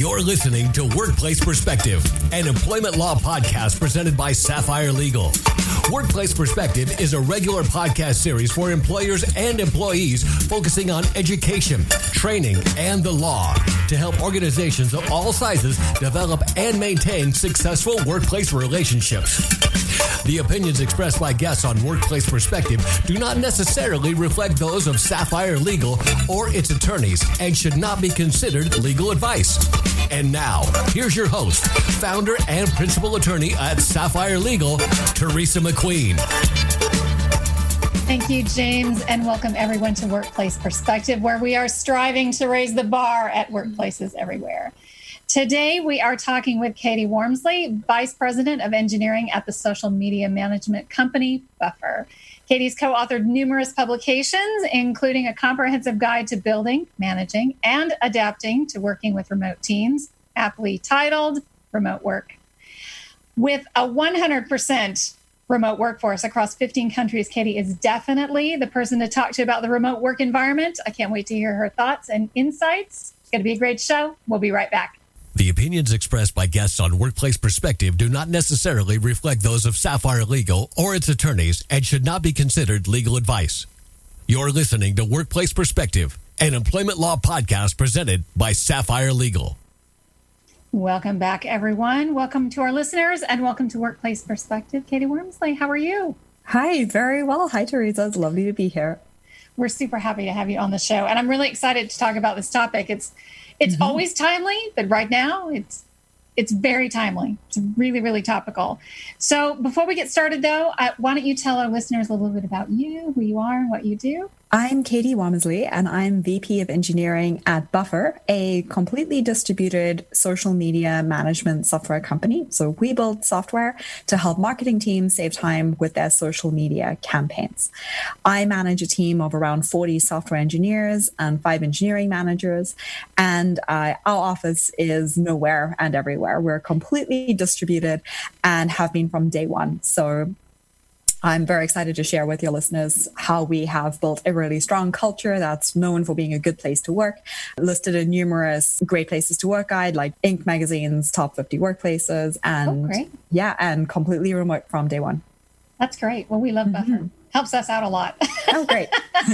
You're listening to Workplace Perspective, an employment law podcast presented by Sapphire Legal. Workplace Perspective is a regular podcast series for employers and employees focusing on education, training, and the law to help organizations of all sizes develop and maintain successful workplace relationships. The opinions expressed by guests on Workplace Perspective do not necessarily reflect those of Sapphire Legal or its attorneys and should not be considered legal advice. And now, here's your host, founder and principal attorney at Sapphire Legal, Teresa McQueen. Thank you, James, and welcome everyone to Workplace Perspective, where we are striving to raise the bar at workplaces everywhere. Today, we are talking with Katie Wormsley, Vice President of Engineering at the social media management company, Buffer. Katie's co-authored numerous publications, including a comprehensive guide to building, managing, and adapting to working with remote teams, aptly titled Remote Work. With a 100% remote workforce across 15 countries, Katie is definitely the person to talk to about the remote work environment. I can't wait to hear her thoughts and insights. It's going to be a great show. We'll be right back. The opinions expressed by guests on Workplace Perspective do not necessarily reflect those of Sapphire Legal or its attorneys and should not be considered legal advice. You're listening to Workplace Perspective, an employment law podcast presented by Sapphire Legal. Welcome back, everyone. Welcome to our listeners and welcome to Workplace Perspective. Katie Wormsley, how are you? Hi, very well. Hi, Teresa. It's lovely to be here. We're super happy to have you on the show. And I'm really excited to talk about this topic. It's always timely, but right now it's very timely. It's really, really topical. So before we get started, though, why don't you tell our listeners a little bit about you, who you are, and what you do? I'm Katie Wormsley, and I'm VP of Engineering at Buffer, a completely distributed social media management software company. So we build software to help marketing teams save time with their social media campaigns. I manage a team of around 40 software engineers and 5 engineering managers, and our office is nowhere and everywhere. We're completely distributed and have been from day one. So I'm very excited to share with your listeners how we have built a really strong culture that's known for being a good place to work, listed in numerous great places to work guide like Inc. magazine's top 50 workplaces, and and completely remote from day one. That's great. Well, we love Buffer. Helps us out a lot. Oh, great.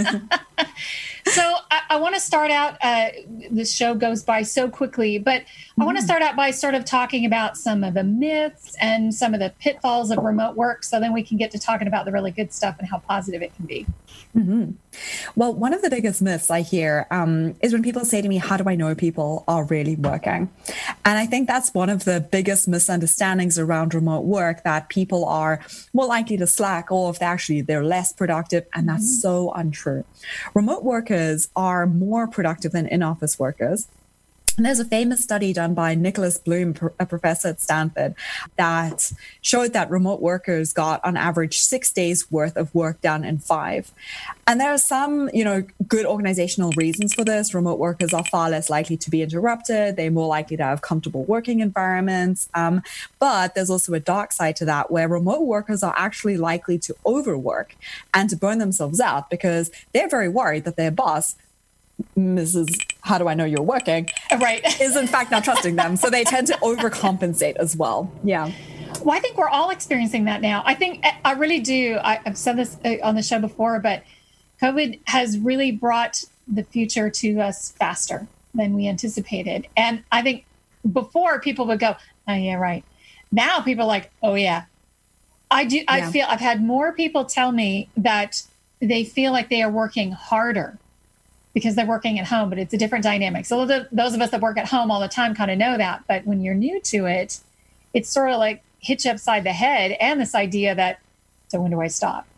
So I want to start out, this show goes by so quickly, but I want to start out by sort of talking about some of the myths and some of the pitfalls of remote work, so then we can get to talking about the really good stuff and how positive it can be. Well, one of the biggest myths I hear is when people say to me, how do I know people are really working? And I think that's one of the biggest misunderstandings around remote work, that people are more likely to slack or if they're less productive. And that's so untrue. Remote workers are more productive than in-office workers. And there's a famous study done by Nicholas Bloom, a professor at Stanford, that showed that remote workers got on average 6 days worth of work done in 5. And there are some, good organizational reasons for this. Remote workers are far less likely to be interrupted. They're more likely to have comfortable working environments. But there's also a dark side to that, where remote workers are actually likely to overwork and to burn themselves out because they're very worried that their boss, Mrs. How do I know you're working? Right. Is in fact not trusting them. So they tend to overcompensate as well. Yeah. Well, I think we're all experiencing that now. I really do. I've said this on the show before, but COVID has really brought the future to us faster than we anticipated. And I think before people would go, oh, yeah, right. Now people are like, oh, yeah. I feel I've had more people tell me that they feel like they are working harder because they're working at home, but it's a different dynamic. So those of us that work at home all the time kind of know that. But when you're new to it, it's sort of like hit you upside the head. And this idea that, so when do I stop?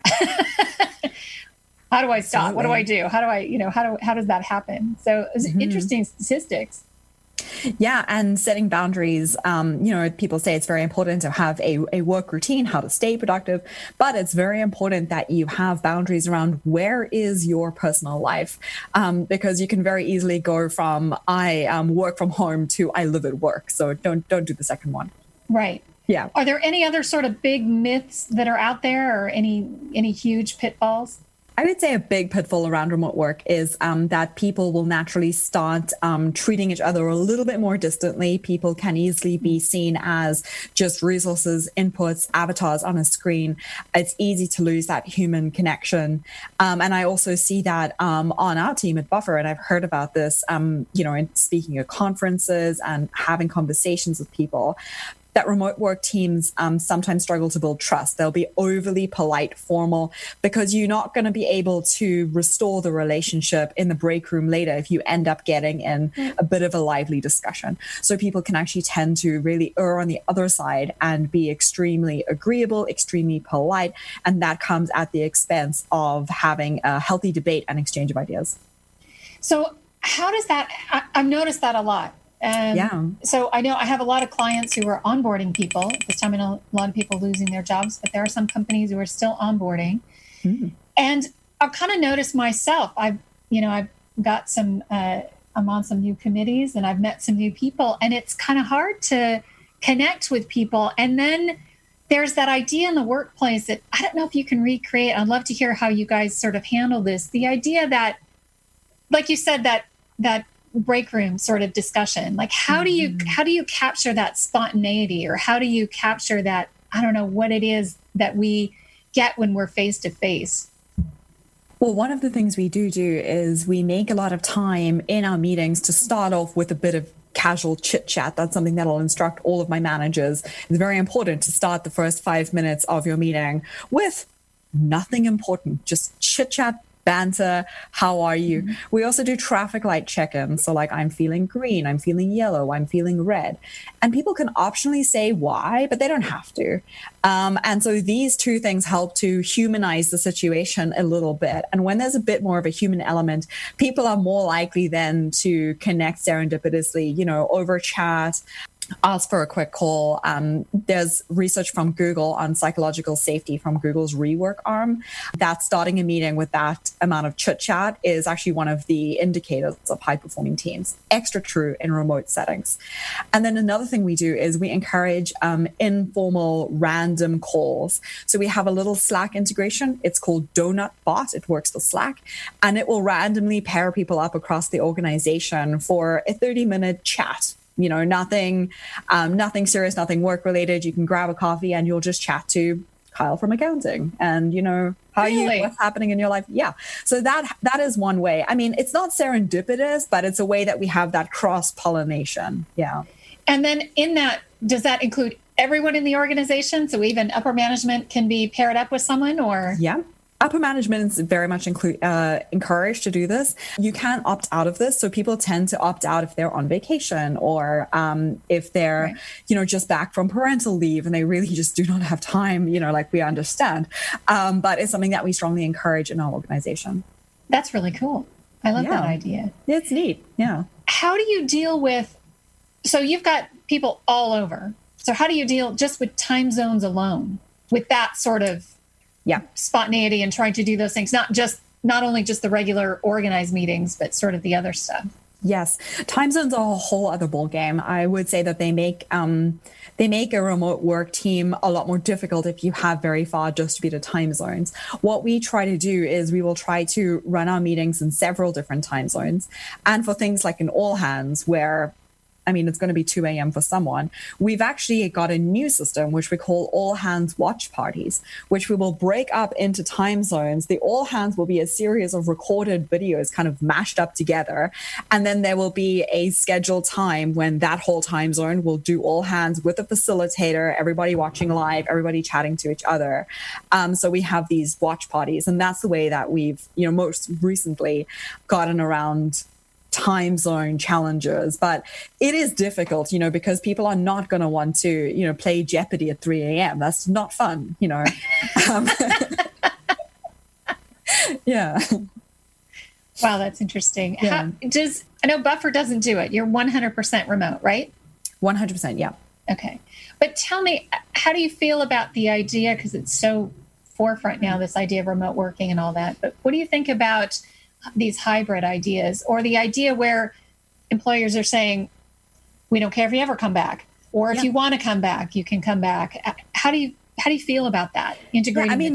How do I stop? Absolutely. What do I do? How do I, how does that happen? So it's interesting statistics. Yeah. And setting boundaries, people say it's very important to have a work routine, how to stay productive, but it's very important that you have boundaries around where is your personal life, because you can very easily go from I work from home to I live at work. So don't do the second one. Right. Yeah. Are there any other sort of big myths that are out there or any huge pitfalls? I would say a big pitfall around remote work is that people will naturally start treating each other a little bit more distantly. People can easily be seen as just resources, inputs, avatars on a screen. It's easy to lose that human connection. And I also see that on our team at Buffer, and I've heard about this, in speaking at conferences and having conversations with people, that remote work teams sometimes struggle to build trust. They'll be overly polite, formal, because you're not going to be able to restore the relationship in the break room later if you end up getting in a bit of a lively discussion. So people can actually tend to really err on the other side and be extremely agreeable, extremely polite, and that comes at the expense of having a healthy debate and exchange of ideas. So how does that, I've noticed that a lot. So I know I have a lot of clients who are onboarding people at this time. I know a lot of people losing their jobs, but there are some companies who are still onboarding. Mm-hmm. And I've kind of noticed myself, I've got some, I'm on some new committees and I've met some new people, and it's kind of hard to connect with people. And then there's that idea in the workplace that I don't know if you can recreate. I'd love to hear how you guys sort of handle this. The idea that, like you said, that break room sort of discussion, like how do you capture that spontaneity, or how do you capture that, I don't know what it is that we get when we're face to face? Well, one of the things we do is we make a lot of time in our meetings to start off with a bit of casual chit chat. That's something that I'll instruct all of my managers. It's very important to start the first 5 minutes of your meeting with nothing important, just chit chat, banter, how are you? Mm-hmm. We also do traffic light check-ins. So like, I'm feeling green, I'm feeling yellow, I'm feeling red. And people can optionally say why, but they don't have to. And so these two things help to humanize the situation a little bit. And when there's a bit more of a human element, people are more likely then to connect serendipitously, over chat, ask for a quick call. There's research from Google on psychological safety from Google's rework arm that starting a meeting with that amount of chit chat is actually one of the indicators of high performing teams. Extra true in remote settings. And then another thing we do is we encourage informal random calls. So we have a little Slack integration. It's called Donut Bot. It works with Slack, and it will randomly pair people up across the organization for a 30-minute chat. Nothing serious, nothing work related. You can grab a coffee and you'll just chat to Kyle from accounting and, how are you, what's happening in your life? Yeah. So that is one way. I mean, it's not serendipitous, but it's a way that we have that cross-pollination. Yeah. And then in that, does that include everyone in the organization? So even upper management can be paired up with someone, or? Yeah. Upper management is very much encouraged to do this. You can opt out of this. So people tend to opt out if they're on vacation, or if they're, just back from parental leave and they really just do not have time, like we understand. But it's something that we strongly encourage in our organization. That's really cool. I love that idea. It's neat. Yeah. How do you deal with, so you've got people all over. So how do you deal just with time zones alone with that sort of spontaneity and trying to do those things, not only just the regular organized meetings, but sort of the other stuff? Yes. Time zones are a whole other ballgame. I would say that they make a remote work team a lot more difficult if you have very far distributed time zones. What we try to do is we will try to run our meetings in several different time zones. And for things like an all hands where it's going to be 2 a.m. for someone. We've actually got a new system, which we call all hands watch parties, which we will break up into time zones. The all hands will be a series of recorded videos kind of mashed up together. And then there will be a scheduled time when that whole time zone will do all hands with a facilitator, everybody watching live, everybody chatting to each other. So we have these watch parties. And that's the way that we've, most recently gotten around time zone challenges. But it is difficult, because people are not going to want to, play Jeopardy at 3 a.m. That's not fun, Yeah. Wow, that's interesting. Yeah. I know Buffer doesn't do it. You're 100% remote, right? 100%, yeah. Okay. But tell me, how do you feel about the idea, because it's so forefront now, this idea of remote working and all that, but what do you think about these hybrid ideas, or the idea where employers are saying, we don't care if you ever come back, or if you want to come back, you can come back? How do how do you feel about that integrating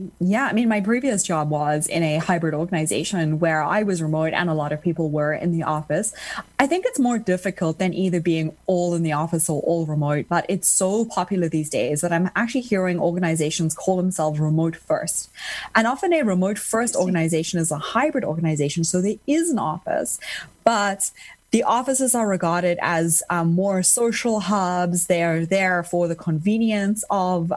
my previous job was in a hybrid organization where I was remote and a lot of people were in the office. I think it's more difficult than either being all in the office or all remote, but it's so popular these days that I'm actually hearing organizations call themselves remote first. And often a remote first organization is a hybrid organization, so there is an office, but the offices are regarded as more social hubs. They're there for the convenience of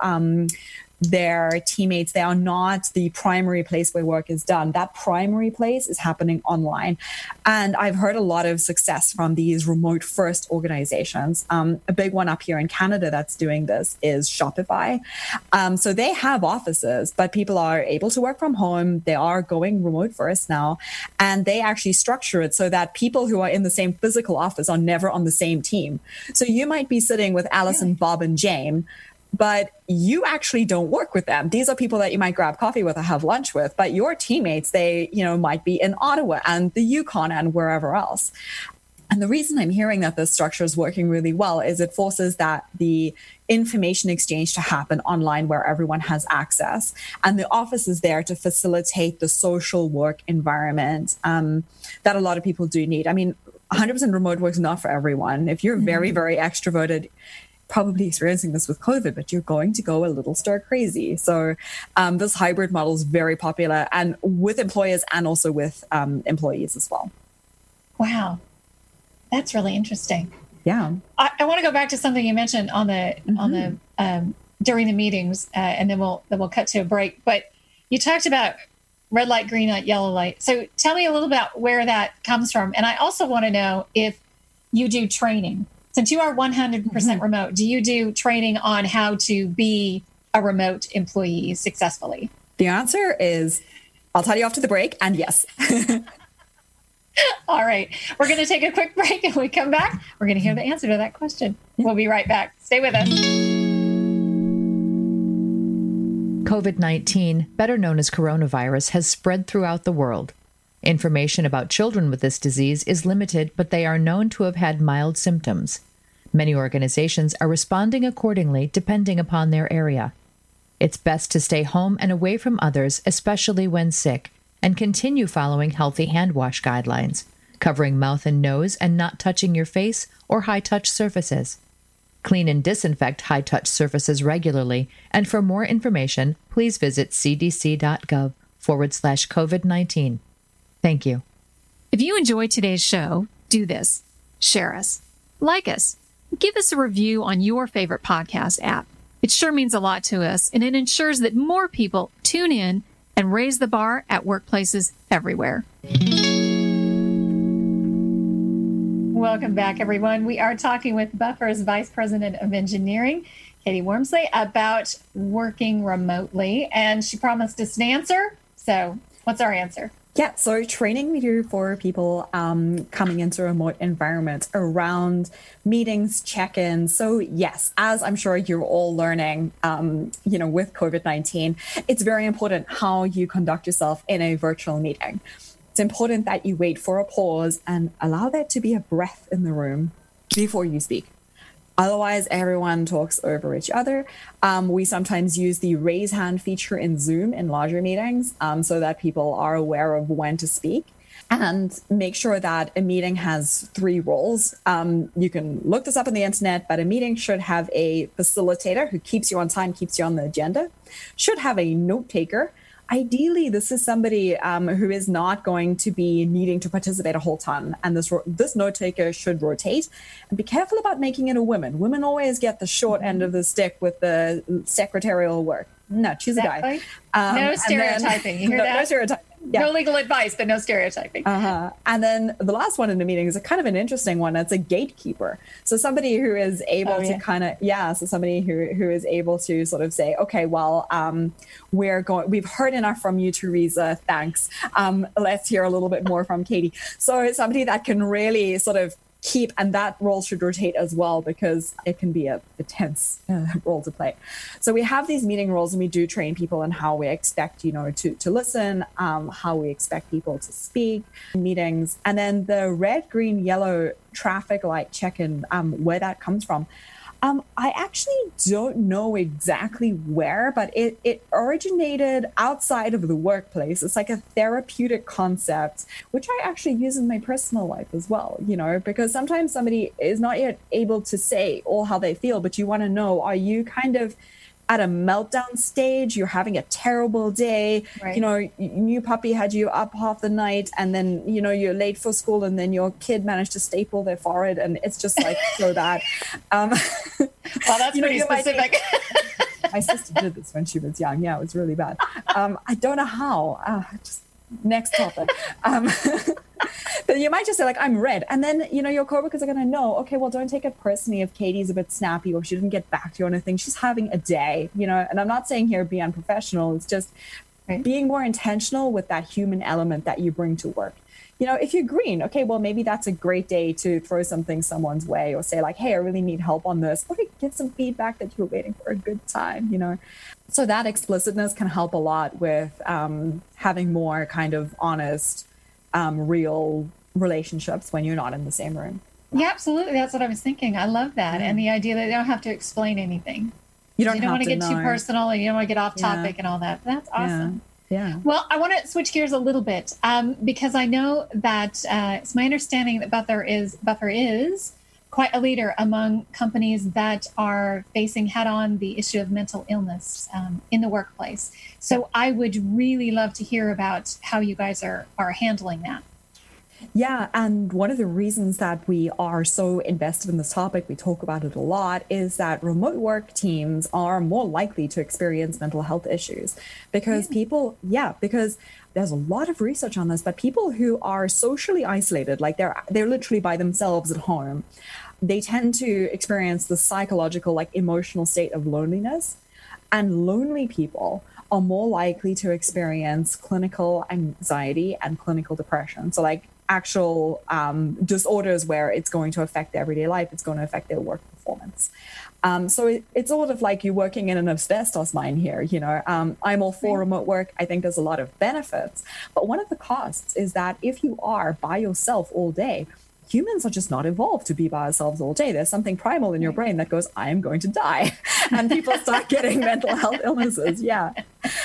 their teammates. They are not the primary place where work is done. That primary place is happening online. And I've heard a lot of success from these remote first organizations. A big one up here in Canada that's doing this is Shopify. So they have offices, but people are able to work from home. They are going remote first now. And they actually structure it so that people who are in the same physical office are never on the same team. So you might be sitting with Allison, Bob, and Jane, but you actually don't work with them. These are people that you might grab coffee with or have lunch with, but your teammates, they, might be in Ottawa and the Yukon and wherever else. And the reason I'm hearing that this structure is working really well is it forces the information exchange to happen online where everyone has access. And the office is there to facilitate the social work environment that a lot of people do need. I mean, 100% remote work is not for everyone. If you're very, very extroverted, probably experiencing this with COVID, but you're going to go a little stir crazy. So this hybrid model is very popular and with employers and also with employees as well. Wow. That's really interesting. Yeah. I want to go back to something you mentioned on the during the meetings, and then we'll cut to a break. But you talked about red light, green light, yellow light. So tell me a little about where that comes from. And I also want to know if you do training. Since you are 100% remote, do you do training on how to be a remote employee successfully? The answer is, I'll tell you after the break, and yes. All right. We're going to take a quick break, and when we come back, we're going to hear the answer to that question. We'll be right back. Stay with us. COVID-19, better known as coronavirus, has spread throughout the world. Information about children with this disease is limited, but they are known to have had mild symptoms. Many organizations are responding accordingly depending upon their area. It's best to stay home and away from others, especially when sick, and continue following healthy hand wash guidelines, covering mouth and nose and not touching your face or high-touch surfaces. Clean and disinfect high-touch surfaces regularly, and for more information, please visit cdc.gov/COVID-19. Thank you. If you enjoyed today's show, do this. Share us. Like us. Give us a review on your favorite podcast app. It sure means a lot to us, and it ensures that more people tune in and raise the bar at workplaces everywhere. Welcome back, everyone. We are talking with Buffer's Vice President of Engineering, Katie Wormsley, about working remotely, and she promised us an answer. So what's our answer? Yeah, so training we do for people coming into remote environments around meetings, check-ins. So yes, as I'm sure you're all learning, with COVID-19, it's very important how you conduct yourself in a virtual meeting. It's important that you wait for a pause and allow there to be a breath in the room before you speak. Otherwise, everyone talks over each other. We sometimes use the raise hand feature in Zoom in larger meetings so that people are aware of when to speak. And make sure that a meeting has 3 roles. You can look this up on the internet, but a meeting should have a facilitator who keeps you on time, keeps you on the agenda, should have a note taker. Ideally, this is somebody who is not going to be needing to participate a whole ton. And this note taker should rotate. And be careful about making it a woman. Women always get the short end of the stick with the secretarial work. No, choose a guy. No stereotyping. You hear that? No stereotyping. Yeah. No legal advice, but no stereotyping. And then the last one in the meeting is a kind of an interesting one. It's a gatekeeper. So somebody who is able to somebody who is able to sort of say, okay, well, we've heard enough from you, Teresa. Thanks. Let's hear a little bit more from Katie. So it's somebody that can really sort of keep, and that role should rotate as well because it can be a tense role to play. So we have these meeting roles, and we do train people in how we expect, to listen, how we expect people to speak in meetings. And then the red, green, yellow traffic light check-in, where that comes from. I actually don't know exactly where, but it originated outside of the workplace. It's like a therapeutic concept, which I actually use in my personal life as well, because sometimes somebody is not yet able to say all how they feel, but you want to know, are you kind of at a meltdown stage? You're having a terrible day. Right. New puppy had you up half the night, and then, you're late for school, and then your kid managed to staple their forehead, and it's just like so bad. Well, that's pretty specific. My sister did this when she was young. Yeah, it was really bad. I don't know how. Just next topic. But you might just say, like, I'm red. And then, your coworkers are going to know, okay, well, don't take it personally if Katie's a bit snappy or she didn't get back to you on a thing. She's having a day, and I'm not saying here be unprofessional. It's just being more intentional with that human element that you bring to work. If you're green, okay, well, maybe that's a great day to throw something someone's way or say, like, hey, I really need help on this, or to get some feedback that you were waiting for a good time, So that explicitness can help a lot with having more kind of honest, real relationships when you're not in the same room. Yeah, absolutely. That's what I was thinking. I love that. And the idea that they don't have to explain anything. You don't want to get too personal, and you don't want to get off topic and all that. That's awesome. Yeah. Well, I want to switch gears a little bit because I know that it's my understanding that Buffer is quite a leader among companies that are facing head-on the issue of mental illness in the workplace. So I would really love to hear about how you guys are handling that. Yeah, and one of the reasons that we are so invested in this topic, we talk about it a lot, is that remote work teams are more likely to experience mental health issues because because there's a lot of research on this, but people who are socially isolated, like they're literally by themselves at home, they tend to experience the psychological, like emotional state of loneliness, and lonely people are more likely to experience clinical anxiety and clinical depression. So like actual disorders where it's going to affect their everyday life, it's going to affect their work performance. So it's sort of like you're working in an asbestos mine here. I'm all for remote work. I think there's a lot of benefits, but one of the costs is that if you are by yourself all day, humans are just not evolved to be by ourselves all day. There's something primal in your brain that goes, I am going to die. And people start getting mental health illnesses. Yeah.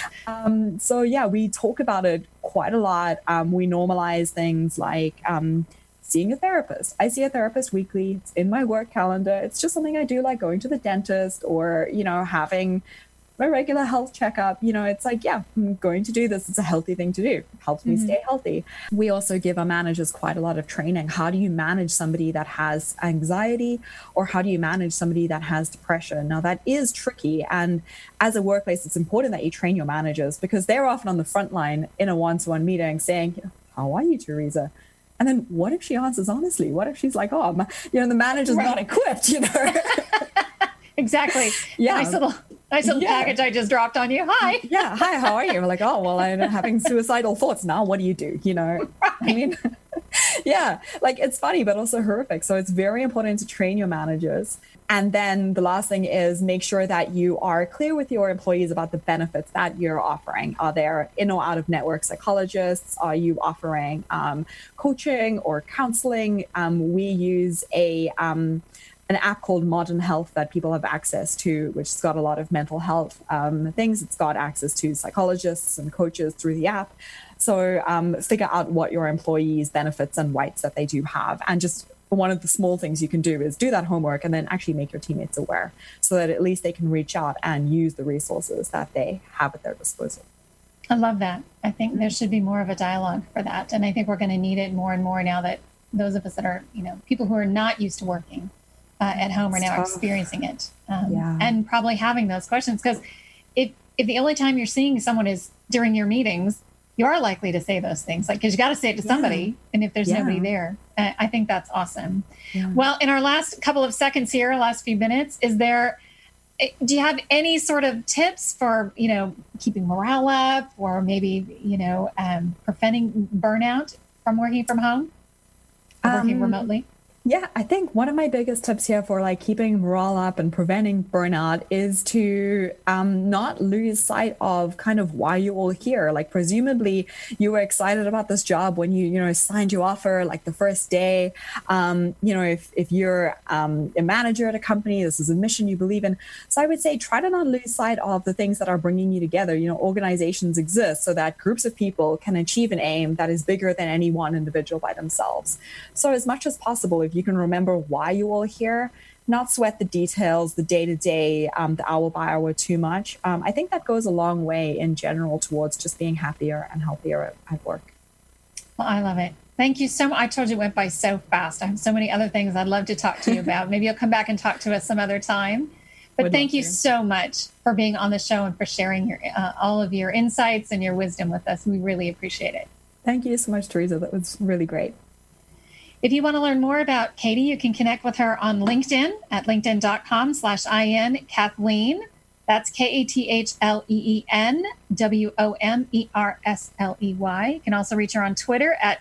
We talk about it quite a lot. We normalize things like seeing a therapist. I see a therapist weekly. It's in my work calendar. It's just something I do, like going to the dentist or, having my regular health checkup. It's like, I'm going to do this. It's a healthy thing to do. It helps me stay healthy. We also give our managers quite a lot of training. How do you manage somebody that has anxiety, or how do you manage somebody that has depression? Now, that is tricky. And as a workplace, it's important that you train your managers because they're often on the front line in a one-to-one meeting saying, how are you, Teresa? And then what if she answers honestly? What if she's like, the manager's not equipped, Exactly. Yeah. Nice little package I just dropped on you. Hi. Yeah. Hi, how are you? We're like, I'm having suicidal thoughts now. What do you do? Right. I mean, like it's funny, but also horrific. So it's very important to train your managers. And then the last thing is make sure that you are clear with your employees about the benefits that you're offering. Are there in or out of network psychologists? Are you offering coaching or counseling? We use an app called Modern Health that people have access to, which has got a lot of mental health things. It's got access to psychologists and coaches through the app. So figure out what your employees' benefits and rights that they do have. And just one of the small things you can do is do that homework and then actually make your teammates aware so that at least they can reach out and use the resources that they have at their disposal. I love that. I think there should be more of a dialogue for that. And I think we're going to need it more and more now that those of us that are, people who are not used to working at home are now experiencing it and probably having those questions. Because if the only time you're seeing someone is during your meetings, you are likely to say those things, because you got to say it to somebody. And if there's nobody there, I think that's awesome. Yeah. Well, in our last couple of seconds here, last few minutes, do you have any sort of tips for, keeping morale up, or maybe, preventing burnout from working from home or working remotely? Yeah, I think one of my biggest tips here for like keeping morale up and preventing burnout is to not lose sight of kind of why you're all here. Like presumably you were excited about this job when you signed your offer like the first day. If you're a manager at a company, this is a mission you believe in. So I would say try to not lose sight of the things that are bringing you together. Organizations exist so that groups of people can achieve an aim that is bigger than any one individual by themselves. So as much as possible, if you can remember why you all here, not sweat the details, the day-to-day, the hour by hour too much. I think that goes a long way in general towards just being happier and healthier at work. Well, I love it. Thank you so much. I told you it went by so fast. I have so many other things I'd love to talk to you about. Maybe you'll come back and talk to us some other time. But thank you so much for being on the show and for sharing all of your insights and your wisdom with us. We really appreciate it. Thank you so much, Teresa. That was really great. If you want to learn more about Katie, you can connect with her on LinkedIn at linkedin.com/IN Kathleen. That's KATHLEEN WOMERSLEY. You can also reach her on Twitter at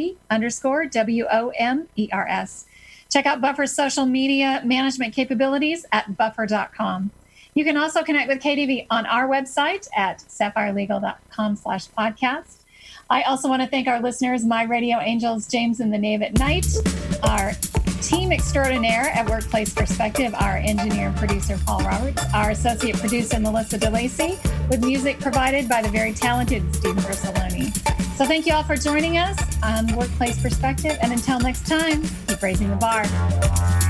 Katie_WOMERS. Check out Buffer's social media management capabilities at buffer.com. You can also connect with Katie on our website at sapphireLegal.com/podcast. I also want to thank our listeners, my radio angels, James and the Knave at Night, our team extraordinaire at Workplace Perspective, our engineer and producer, Paul Roberts, our associate producer, Melissa DeLacy, with music provided by the very talented Stephen Bersoloni. So thank you all for joining us on Workplace Perspective. And until next time, keep raising the bar.